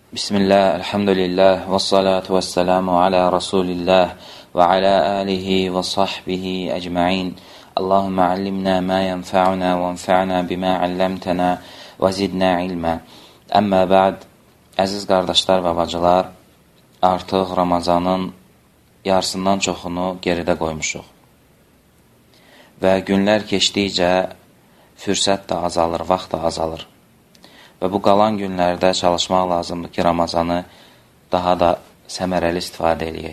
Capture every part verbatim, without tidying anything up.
Bismillah, elhamdülillah, və salatu və selamu alə Rasulillah və alə alihi və sahbihi əcma'in. Allahümmə allimna ma yenfa'una və enfa'na bima allamtana və zidna ilmə. Əmmə bə'd, əziz qardaşlar və bacılar, artıq Ramazanın yarısından çoxunu geridə qoymuşuq. Və günlər keçdikcə fürsət də azalır, vaxt da azalır. Və bu qalan günlərdə çalışmaq lazımdır ki, Ramazanı daha da səmərəli istifadə edək.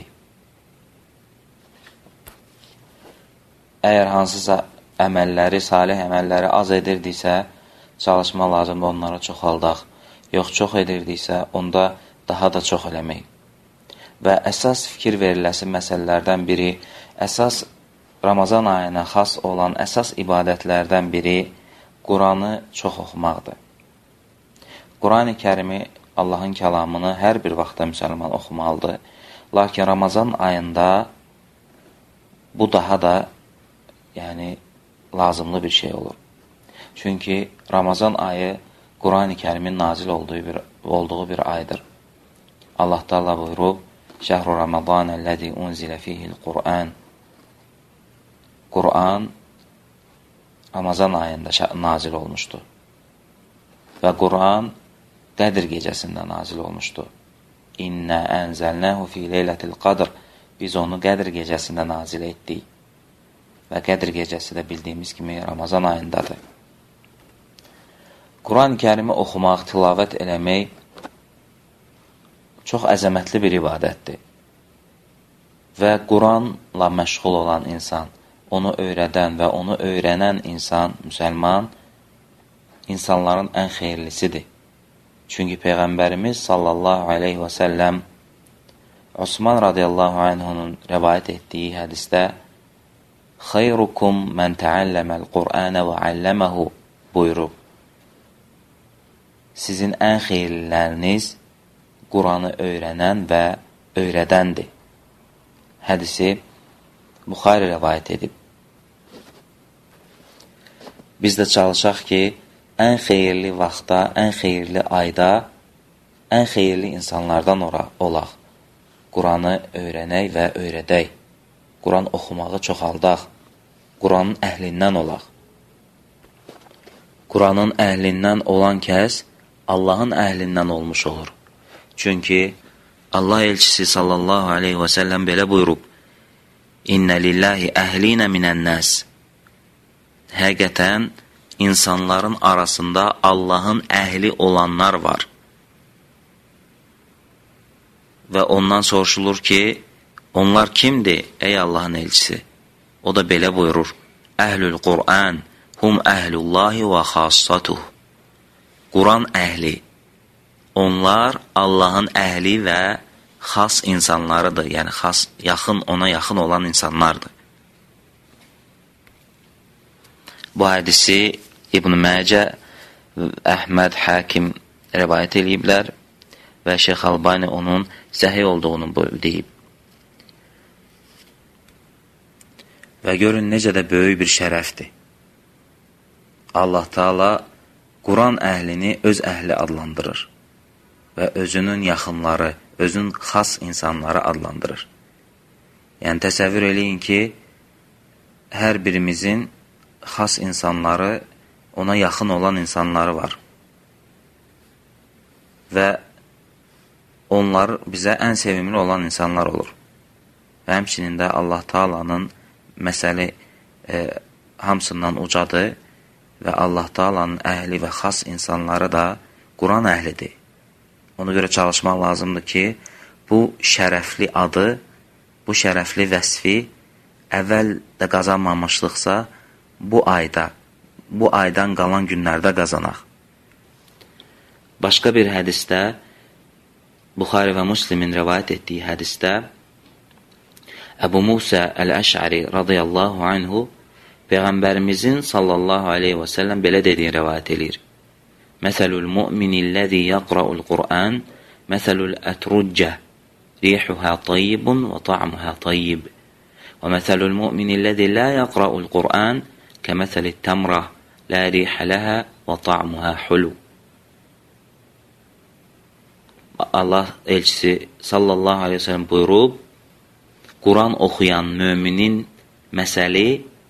Əgər hansısa əməlləri, salih əməlləri az edirdiksə, çalışmaq lazımdır onlara çoxaldaq. Yox, çox edirdiksə, onda daha da çox eləmək. Və əsas fikir veriləsi məsələlərdən biri, əsas Ramazan ayına xas olan əsas ibadətlərdən biri Quranı çox oxumaqdır. Quran-ı Kərimi, Allahın kəlamını hər bir vaxtda müsəlman oxumalıdır. Lakin Ramazan ayında bu daha da yəni, lazımlı bir şey olur. Çünki Ramazan ayı Quran-ı Kərimin nazil olduğu bir, olduğu bir aydır. Allah Teala buyurub, Şəhru Ramazanəl-ləzi unzilə fihil Qur'an. Quran Ramazan ayında nazil olmuşdur. Və Quran Qədir gecəsində nazil olmuşdur. İnnə ənzəlnəhu fi leylətil qadr. Biz onu Qədir gecəsində nazil etdik. Və Qədir gecəsi də bildiyimiz kimi Ramazan ayındadır. Quran-ı Kərimi oxumaq, tilavət eləmək çox əzəmətli bir ibadətdir. Və Quranla məşğul olan insan, onu öyrədən və onu öyrənən insan, müsəlman, insanların ən xeyirlisidir. Çünki Peyğəmbərimiz sallallahu aleyhi və səlləm Osman radiyallahu anhunun rəvayət etdiyi hədisdə Xeyrukum mən təəlləməl Qur'anə və əlləməhu buyurub. Sizin ən xeyirliləriniz Quranı öyrənən və öyrədəndir. Hədisi Buxari rəvayət edib. Biz də çalışaq ki, ən xeyirli vaxtda, ən xeyirli ayda, ən xeyirli insanlardan olaq. Quranı öyrənək və öyrədək. Quran oxumağı çoxaldaq. Quranın əhlindən olaq. Quranın əhlindən olan kəs Allahın əhlindən olmuş olur. Çünki Allah elçisi sallallahu aleyhi və səlləm belə buyurub, İnnə lillahi əhlinə minən-nəs. Həqiqətən, İnsanların arasında Allahın əhli olanlar var. Və ondan soruşulur ki, onlar kimdir, ey Allahın elçisi? O da belə buyurur, Əhlül Qur'an, hum əhlullahi və xassatuh. Quran əhli, onlar Allahın əhli və xas insanlarıdır, yəni xas, yaxın, ona yaxın olan insanlardır. Bu hədisi İbn-i Məcə, Əhməd, Hakim rəvayət ediblər və Şeyx Albani onun səhih olduğunu deyib. Və görün, necə də böyük bir şərəfdir. Allah Teala Quran əhlini öz əhli adlandırır və özünün yaxınları, özünün xas insanları adlandırır. Yəni, təsəvvür eləyin ki, hər birimizin xas insanları, ona yaxın olan insanları var. Və onlar bizə ən sevimli olan insanlar olur. Və həmçinin də Allah Taala'nın məsəli e, hamısından ucadır və Allah Taala'nın əhli və xas insanları da Quran əhlidir. Ona görə çalışmaq lazımdır ki, bu şərəfli adı, bu şərəfli vəsfi əvvəl də qazanmamışlıqsa, bu ayda, bu aydan qalan günlərdə qazanaq. Başqa bir hədisdə, Buxari və Müslimin rəvayət etdiyi hədisdə, Əbu Musa Əl-Əş'ari radiyallahu anhu Peyğəmbərimizin sallallahu aleyhi və səlləm belə dediyini rəvayət edir. Məsəlül mu'minilləzi yaqra'ul Qur'an, məsəlül ətruccə, rihuhə tayyibun və ta'muhə tayyib. Və məsəlül mu'minilləzi la yaqra'ul Qur'an, kəməsəl təmrə, لا ريح لها وطعمها حلو. Allah elçisi sallallahu aleyhi ve sellem buyurub, Quran oxuyan müminin məsəli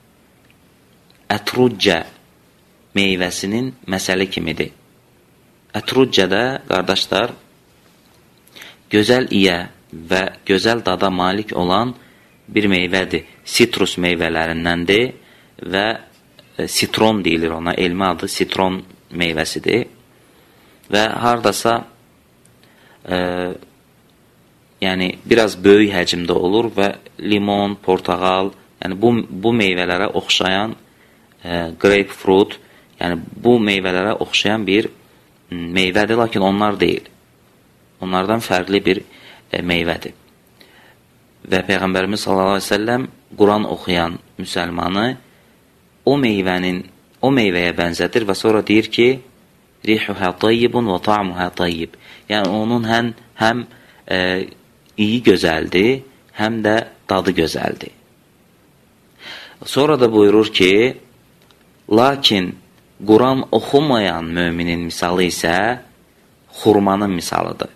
ətruccə meyvəsinin məsəli kimidir. Ətruccə də, qardaşlar, gözəl iyə və gözəl dada malik olan bir meyvədir. Sitrus meyvələrindəndir və sitron deyilir ona, elmi adı sitron meyvəsidir. Və hardasa e, yəni biraz böyük həcmdə olur və limon, portağal, yəni bu, bu meyvələrə oxşayan e, grapefruit, yəni bu meyvələrə oxşayan bir meyvədir, lakin onlar deyil. Onlardan fərqli bir e, meyvədir. Və Peyğəmbərimiz sallallahu aleyhi ve sellem Quran oxuyan müsəlmanı o meyvənin, o meyvəyə bənzədir və sonra deyir ki, rihuhə tayyibun və ta'muhə tayyib. Yəni onun həm, həm e, iyi gözəldir, həm də dadı gözəldir. Sonra da buyurur ki, lakin Quran oxumayan müminin misalı isə xurmanın misalıdır.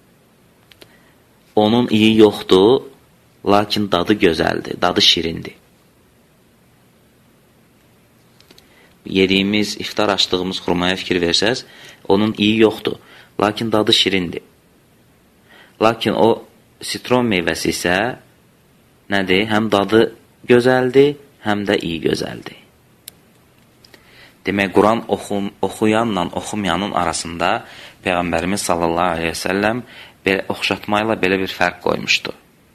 Onun iyi yoxdur, lakin dadı gözəldir, dadı şirindir. Yediyimiz, iftar açdığımız xurmaya fikir versəz, onun iyi yoxdur, lakin dadı şirindir. Lakin o sitron meyvəsi isə nədir? Həm dadı gözəldir, həm də iyi gözəldir. Demək, Quran oxu, oxuyanla oxumayanın arasında Peyğəmbərimiz sallallahu aleyhi ve sellem belə, oxşatmayla belə bir fərq qoymuşdu.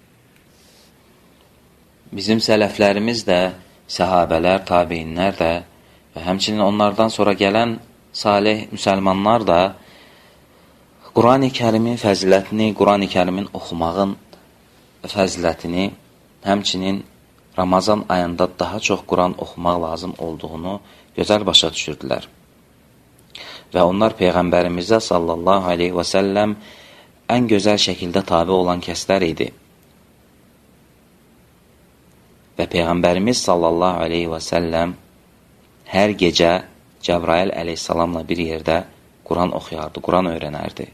Bizim sələflərimiz də, səhabələr, tabeinlər də və həmçinin onlardan sonra gələn salih müsəlmanlar da Quran-ı Kərimin fəzilətini, Quran-ı Kərimin oxumağın fəzilətini, həmçinin Ramazan ayında daha çox Quran oxumaq lazım olduğunu gözəl başa düşürdülər. Və onlar Peyğəmbərimizə sallallahu aleyhi və səlləm ən gözəl şəkildə tabi olan kəslər idi. Və Peyğəmbərimiz sallallahu aleyhi və səlləm hər gecə Cəbrail əleyhissalamla bir yerdə Quran oxuyardı, Quran öyrənərdi.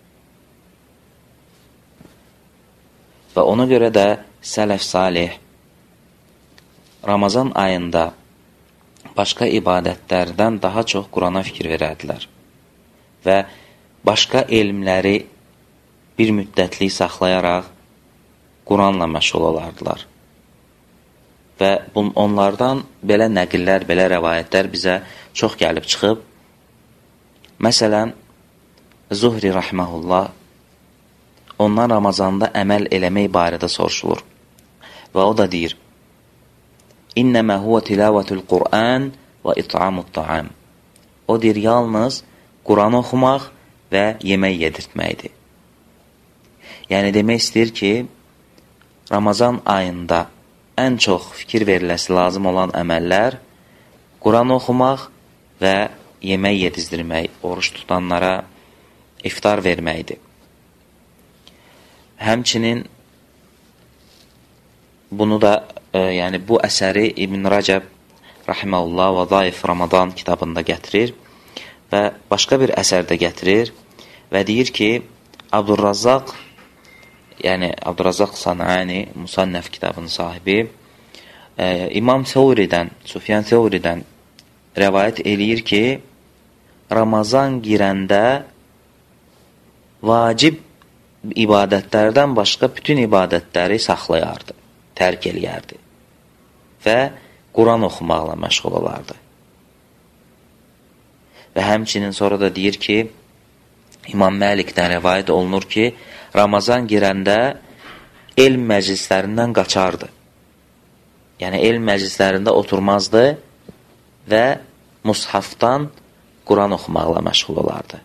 Və ona görə də sələf salih Ramazan ayında başqa ibadətlərdən daha çox Qurana fikir verərdilər və başqa elmləri bir müddətlik saxlayaraq Quranla məşğul olardılar. Və onlardan belə nəqillər, belə rəvayətlər bizə çox gəlib çıxıb. Məsələn, Zuhri rəhməhullah ondan Ramazanda əməl eləmək barədə soruşulur. Və o da deyir, İnnəmə huvə tilavətül Qur'an və it'amut ta'am. O deyir, yalnız Quran oxumaq və yemək yedirtməkdir. Yəni, demək istəyir ki, Ramazan ayında ən çox fikir veriləsi lazım olan əməllər Quran oxumaq və yemək yedizdirmək, oruç tutanlara iftar verməkdir. Həmçinin bunu da, e, yəni bu əsəri İbn Rəcəb rahimehullah və Zayif Ramadan kitabında gətirir və başqa bir əsərdə gətirir və deyir ki, Abdurrazzaq, yəni Abdurrazzaq Sanani, Musannəf kitabının sahibi, e, İmam Sevridən, Sufyan Sevridən rəvayət eləyir ki, Ramazan girəndə vacib ibadətlərdən başqa bütün ibadətləri saxlayardı, tərk eləyərdi və Quran oxumaqla məşğul olardı. Və həmçinin sonra da deyir ki, İmam Məlikdən rəvayət olunur ki, Ramazan girəndə elm məclislərindən qaçardı. Yəni, elm məclislərində oturmazdı və mushafdan Quran oxumaqla məşğul olardı.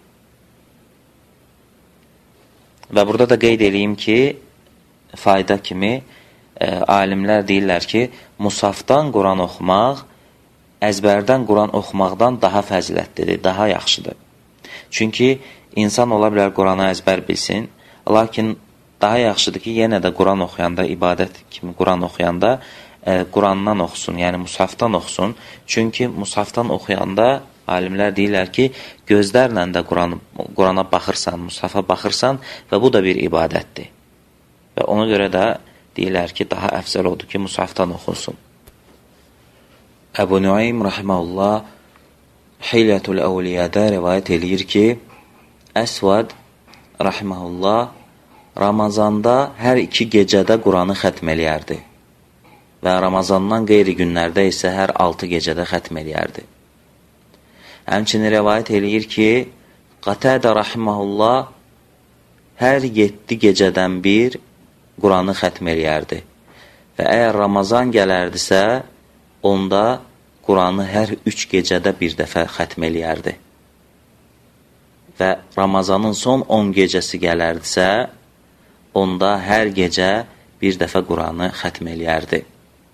Və burada da qeyd edeyim ki, fayda kimi e, alimlər deyirlər ki, mushafdan Quran oxumaq əzbərdən Quran oxumaqdan daha fəzilətlidir, daha yaxşıdır. Çünki insan ola bilər Quranı əzbər bilsin, lakin daha yaxşıdır ki, yenə də Quran oxuyanda, ibadət kimi Quran oxuyanda e, Qurandan oxusun, yəni mushafdan oxusun. Çünki mushafdan oxuyanda Alimlər deyirlər ki, gözlərlə də Quran, Qurana baxırsan, Mushafa baxırsan və bu da bir ibadətdir. Və ona görə də deyirlər ki, daha əfzəl odur ki, Mushafdan oxunsun. Əbu Nuaym rahimehullah Hilyatul Əvliyədə rivayət eləyir ki, Əsvad rahimehullah Ramazanda hər iki gecədə Quranı xətm eləyərdi və Ramazandan qeyri günlərdə isə hər altı gecədə xətm eləyərdi. Həmçinin rəvayət eləyir ki, Qatadə rahimehullah hər yeddi gecədən bir Quranı xətm eləyərdi və əgər Ramazan gələrdisə, onda Quranı hər üç gecədə bir dəfə xətm eləyərdi və Ramazanın son on gecəsi gələrdisə, onda hər gecə bir dəfə Quranı xətm eləyərdi.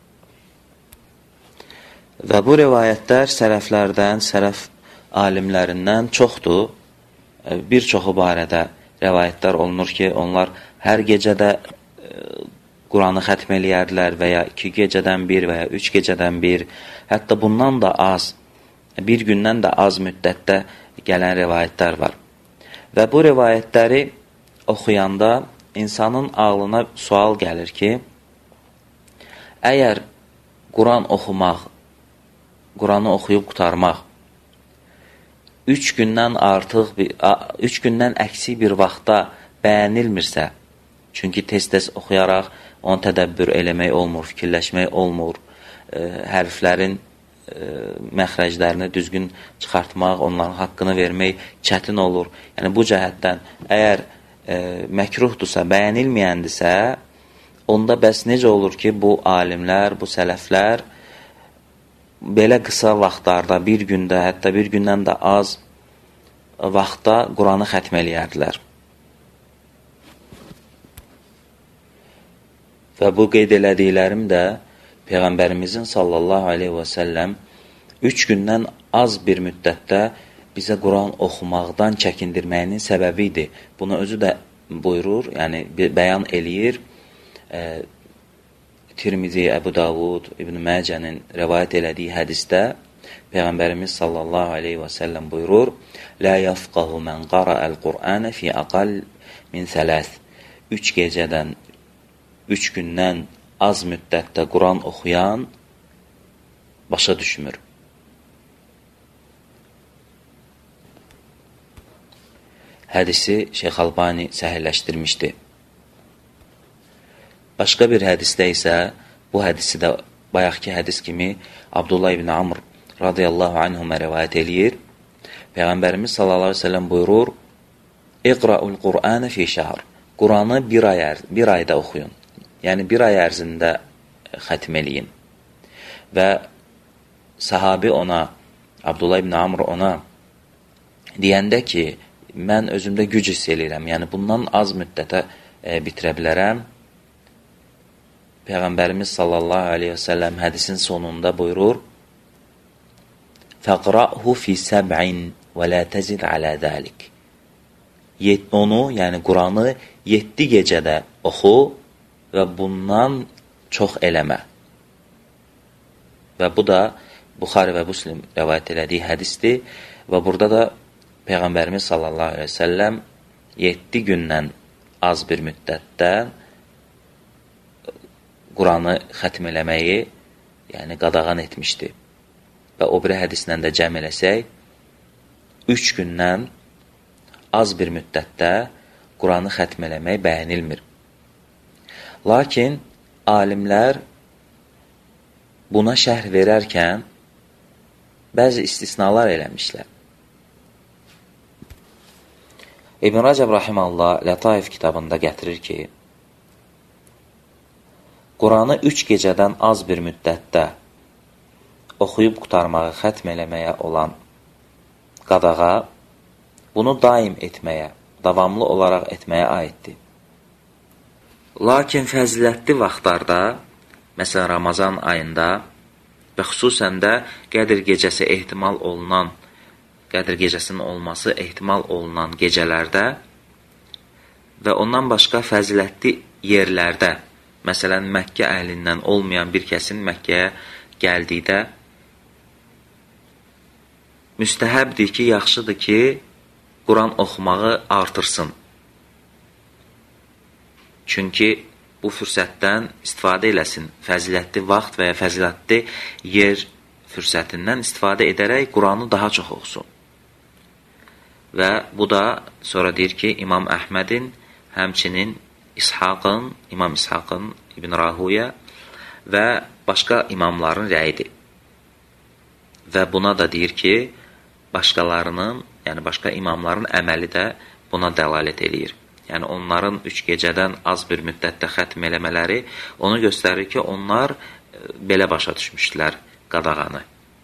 Və bu rivayətlər sələflərdən, sələf alimlərindən çoxdur. Bir çoxu barədə rivayətlər olunur ki, onlar hər gecədə Quranı xətm eləyərdilər və ya iki gecədən bir və ya üç gecədən bir, hətta bundan da az, bir gündən də az müddətdə gələn rivayətlər var. Və bu rivayətləri oxuyanda insanın ağlına sual gəlir ki, əgər Quran oxumaq, Quranı oxuyub qutarmaq üç gündən artıq, üç gündən əksik bir vaxtda bəyənilmirsə, çünki tez-tez oxuyaraq onu tədəbbür eləmək olmur, fikirləşmək olmur, e, hərflərin e, məxrəclərini düzgün çıxartmaq, onların haqqını vermək çətin olur. Yəni bu cəhətdən əgər e, məkruhdursa, bəyənilməyəndirsə, onda bəs necə olur ki, bu alimlər, bu sələflər belə qısa vaxtlarda, bir gündə, hətta bir gündən də az vaxtda Quranı xətm eləyərdilər. Və bu qeyd elədiklərim də Peyğəmbərimizin sallallahu aleyhi və səlləm üç gündən az bir müddətdə bizə Quran oxumaqdan çəkindirməyinin səbəbi idi. Bunu özü də buyurur, yəni bəyan eləyir. E, Tirmizi, Əbu Davud, İbn Məcənin rəvayət elədiyi hədisdə Peyğəmbərimiz sallallahu aleyhi və səlləm buyurur, Lə yafqahu mən qara'əl Qur'anə fi aqal min thələth. Üç gecədən, üç gündən az müddətdə Quran oxuyan başa düşmür. Hədisi Şeyx Albani səhihləşdirmişdi. Başqa bir hədisdə isə, bu hədisi də bayaqki hədis kimi Abdullah ibn Amr radiyallahu anhumə rivayət eləyir. Peyğəmbərimiz sallallahu aleyhi ve sellem buyurur, İqra'ul Qur'anə fi şəhr. Quranı bir, ay, bir ayda oxuyun. Yəni bir ay ərzində xətm eləyin. Və sahabi ona, Abdullah ibn Amr ona deyəndə ki, mən özümdə güc hiss eləyirəm, yəni bundan az müddətə e, bitirə bilərəm. Peyğəmbərimiz sallallahu aleyhi və səlləm hədisin sonunda buyurur, Fəqra'hu fi səb'in və lə təzid alə dəlik. Onu, yəni Quranı yeddi gecədə oxu və bundan çox eləmə. Və bu da Buxari və Müslim rəvayət elədiyi hədisdir və burada da Peyğəmbərimiz sallallahu aleyhi və səlləm yeddi gündən az bir müddətdə Quranı xətm eləməyi, yəni qadağan etmişdi. Və o biri hədislə də cəm eləsək, üç gündən az bir müddətdə Quranı xətm eləmək bəyənilmir. Lakin alimlər buna şərh verərkən bəzi istisnalar eləmişlər. İbn Rəcəb rahimehullah Lataif kitabında gətirir ki, Quranı üç gecədən az bir müddətdə oxuyub qutarmağı xətm eləməyə olan qadağa, bunu daim etməyə, davamlı olaraq etməyə aiddir. Lakin fəzilətli vaxtlarda, məsələn Ramazan ayında və xüsusən də Qədr gecəsi ehtimal olunan, Qədr gecəsinin olması ehtimal olunan gecələrdə və ondan başqa fəzilətli yerlərdə, məsələn, Məkkə əhlindən olmayan bir kəsin Məkkəyə gəldikdə müstəhəbdir ki, yaxşıdır ki, Quran oxumağı artırsın. Çünki bu fürsətdən istifadə eləsin. Fəzilətli vaxt və ya fəzilətli yer fürsətindən istifadə edərək Quranı daha çox oxusun. Və bu da sonra deyir ki, İmam Əhmədin, həmçinin İshaqın, İmam İshaqın, İbn Rahuya və başqa imamların rəyidir. Və buna da deyir ki, başqalarının, yəni başqa imamların əməli də buna dəlalət eləyir. Yəni onların üç gecədən az bir müddətdə xətm eləmələri onu göstərir ki, onlar belə başa düşmüşdülər qadağanı.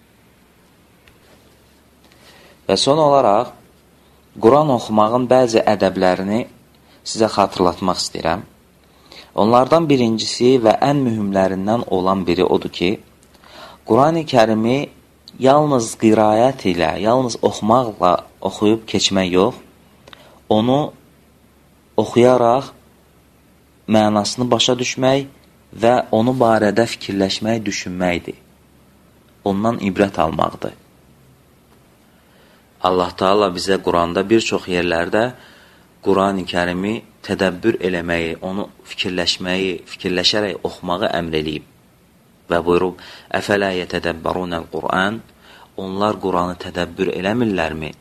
Və son olaraq, Quran oxumağın bəzi ədəblərini sizə xatırlatmaq istəyirəm. Onlardan birincisi və ən mühümlərindən olan biri odur ki, Quran-ı Kərimi yalnız qiraət ilə, yalnız oxumaqla oxuyub keçmək yox, onu oxuyaraq mənasını başa düşmək və onu barədə fikirləşmək, düşünməkdir. Ondan ibrət almaqdır. Allah Teala bizə Quranda bir çox yerlərdə Quran-ı Kərimi tədəbbür eləməyi, onu fikirləşməyi, fikirləşərək oxumağı əmr eləyib. Və buyurub, əfələ yətədəbbərunəl Quran, onlar Quranı tədəbbür eləmirlərmi?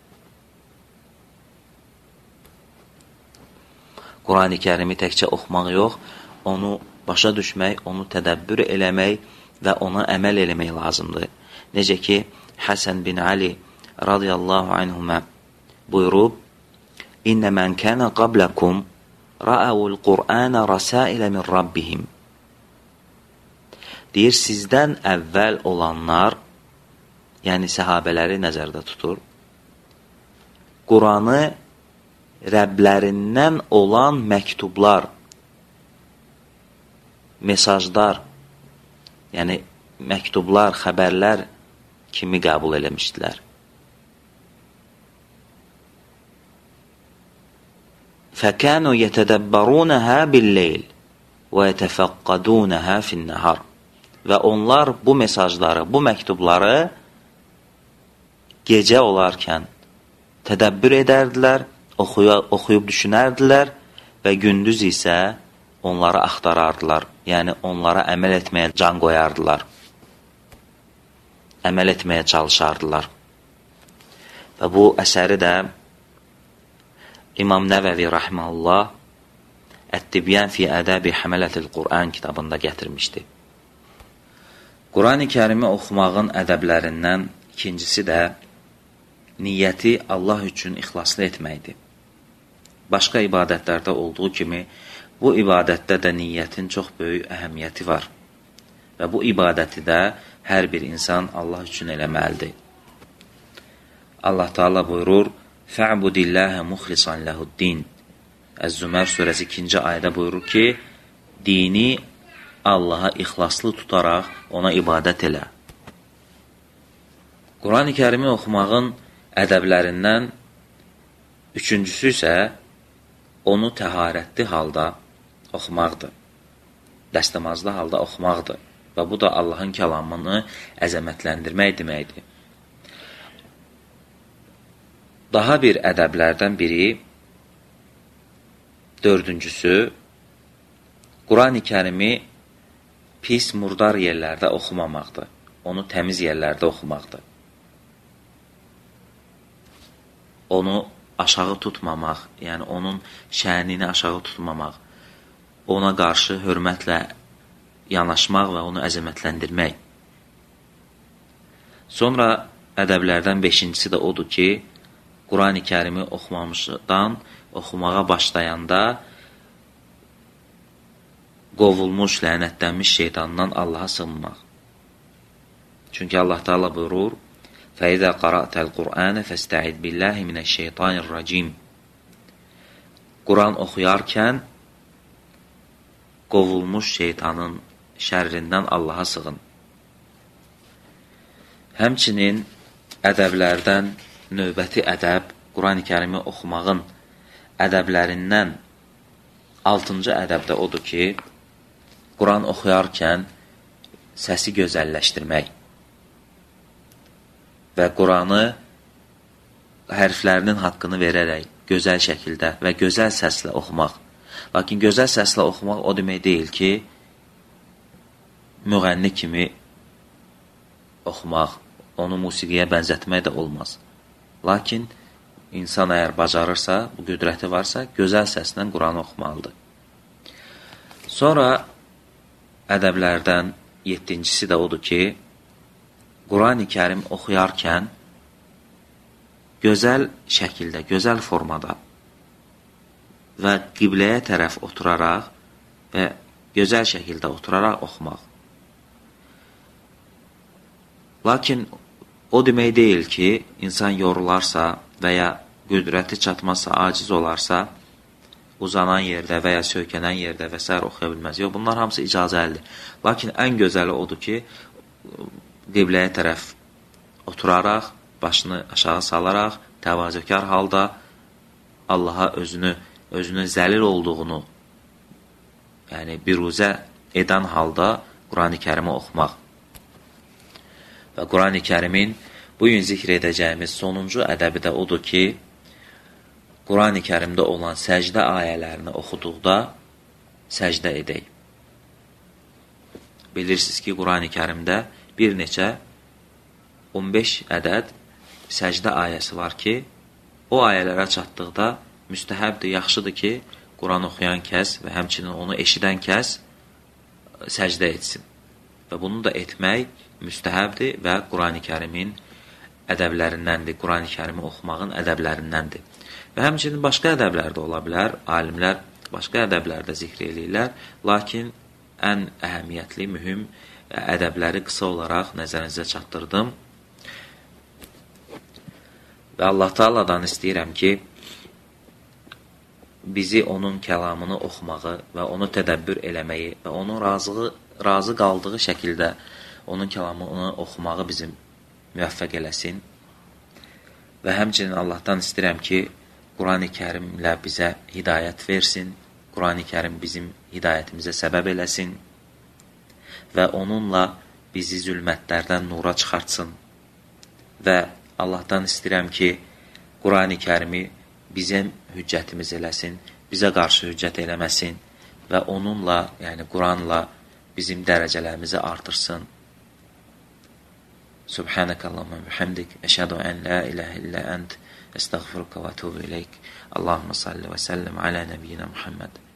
Quran-ı Kərimi təkcə oxumaq yox, onu başa düşmək, onu tədəbbür eləmək və ona əməl eləmək lazımdır. Necə ki, Həsən bin Ali radiyallahu anhümə buyurub, İnnə mən kənə qabləkum rəəvul Qur'anə rəsailə min Rabbihim. Deyir, sizdən əvvəl olanlar, yəni səhabələri nəzərdə tutur, Quranı Rəblərindən olan məktublar, mesajlar, yəni məktublar, xəbərlər kimi qəbul eləmişdilər. فَكَانُوا يَتَدَبَّرُونَهَا بِاللَّيْلِ وَيَتَفَقَّدُونَهَا فِي النَّهَارِ. Və onlar bu mesajları, bu məktubları gecə olarkən tədəbbür edərdilər, oxuyub düşünərdilər və gündüz isə onları axtarardılar. Yəni, onlara əməl etməyə can qoyardılar. Əməl etməyə çalışardılar. Və bu əsəri də İmam Nəvəvi Rəhməlullah Ət-Tibyan fi Ədəbi Həmələtil Qur'an kitabında gətirmişdi. Quran-ı Kərimi oxumağın ədəblərindən ikincisi də niyyəti Allah üçün ixlaslı etməkdir. Başqa ibadətlərdə olduğu kimi, bu ibadətdə də niyyətin çox böyük əhəmiyyəti var. Və bu ibadəti də hər bir insan Allah üçün eləməlidir. Allah Teala buyurur, Fə'budilləhə muxlisan ləhuddin. Əz-Zümər surəsi ikinci ayədə buyurur ki, dini Allaha ixlaslı tutaraq ona ibadət elə. Quran-ı Kərimi oxumağın ədəblərindən üçüncüsü isə onu təharətli halda oxumaqdır. Dəstəmazlı halda oxumaqdır. Və bu da Allahın kəlamını əzəmətləndirmək deməkdir. Daha bir ədəblərdən biri, dördüncüsü, Quran-ı Kərimi pis, murdar yerlərdə oxumamaqdır. Onu təmiz yerlərdə oxumaqdır. Onu aşağı tutmamaq, yəni onun şənini aşağı tutmamaq, ona qarşı hörmətlə yanaşmaq və onu əzəmətləndirmək. Sonra ədəblərdən beşincisi də odur ki, Quran-ı Kərimi oxumamışdan, oxumağa başlayanda qovulmuş, lənətlənmiş şeytandan Allaha sığınmaq. Çünki Allah Teala buyurur, فَإِذَا قَرَأْتَ الْقُرْآنَ فَاسْتَعِذْ بِاللَّهِ مِنَ الشَّيْطَانِ الرَّجِيمِ. Quran oxuyarkən qovulmuş şeytanın şərrindən Allaha sığın. Həmçinin ədəblərdən növbəti ədəb, Quran-ı Kərimi oxumağın ədəblərindən altıncı ədəbdə odur ki, Quran oxuyarkən səsi gözəlləşdirmək. və Quranı hərflərinin haqqını verərək gözəl şəkildə və gözəl səslə oxumaq. Lakin gözəl səslə oxumaq o demək deyil ki, müğənni kimi oxumaq, onu musiqiyə bənzətmək də olmaz. Lakin insan əgər bacarırsa, bu qüdrəti varsa, gözəl səslə Quranı oxumalıdır. Sonra ədəblərdən yeddincisi də odur ki, Quran-ı Kərim oxuyarkən gözəl şəkildə, gözəl formada və qibləyə tərəf oturaraq və gözəl şəkildə oturaraq oxumaq. Lakin o demək deyil ki, insan yorularsa və ya qüdrəti çatmazsa, aciz olarsa, uzanan yerdə və ya söykənən yerdə və s. oxuya bilməz. Yox, bunlar hamısı icazəlidir. Lakin ən gözəli odur ki, qibləyə tərəf oturaraq, başını aşağı salaraq, təvazökar halda Allaha özünü, özünün zəlil olduğunu, yəni biruzə edən halda Quran-ı Kərimi oxumaq. Və Quran-ı Kərimin bugün zikr edəcəyimiz sonuncu ədəbi də odur ki, Quran-ı Kərimdə olan səcdə ayələrini oxuduqda səcdə edək. Bilirsiniz ki, Quran-ı Kərimdə bir neçə on beş ədəd səcdə ayəsi var ki, o ayələrə çatdıqda müstəhəbdir, yaxşıdır ki, Quran oxuyan kəs və həmçinin onu eşidən kəs səcdə etsin. Və bunu da etmək müstəhəbdir və Quran-ı Kərimin ədəblərindəndir. Quran-ı Kərimi oxumağın ədəblərindəndir. Və həmçinin başqa ədəblər də ola bilər. Alimlər başqa ədəblər də zikr edirlər. Lakin ən əhəmiyyətli, mühüm ədəbləri qısa olaraq nəzərinizə çatdırdım. Və Allah Taala'dan istəyirəm ki, bizi onun kəlamını oxumağı və onu tədəbbür eləməyi və onun razı, razı qaldığı şəkildə onun kəlamını oxumağı bizim müvəffəq eləsin. Və həmçinin Allahdan istəyirəm ki, Quran-ı Kərimlə bizə hidayət versin, Quran-ı Kərim bizim hidayətimizə səbəb eləsin və onunla bizi zülmətlərdən nura çıxartsın. Və Allahdan istəyirəm ki, Quran-ı Kərimi bizim hüccətimiz eləsin, bizə qarşı hüccət eləməsin və onunla, yəni Quranla bizim dərəcələrimizi artırsın. Subhanəkəllahumma bihamdik, əşhədu ən la ilahə illə ənt, əstəğfiruka və etûbu ileyk. Allahumma salli və səllim alə nəbiyyina Muhammed.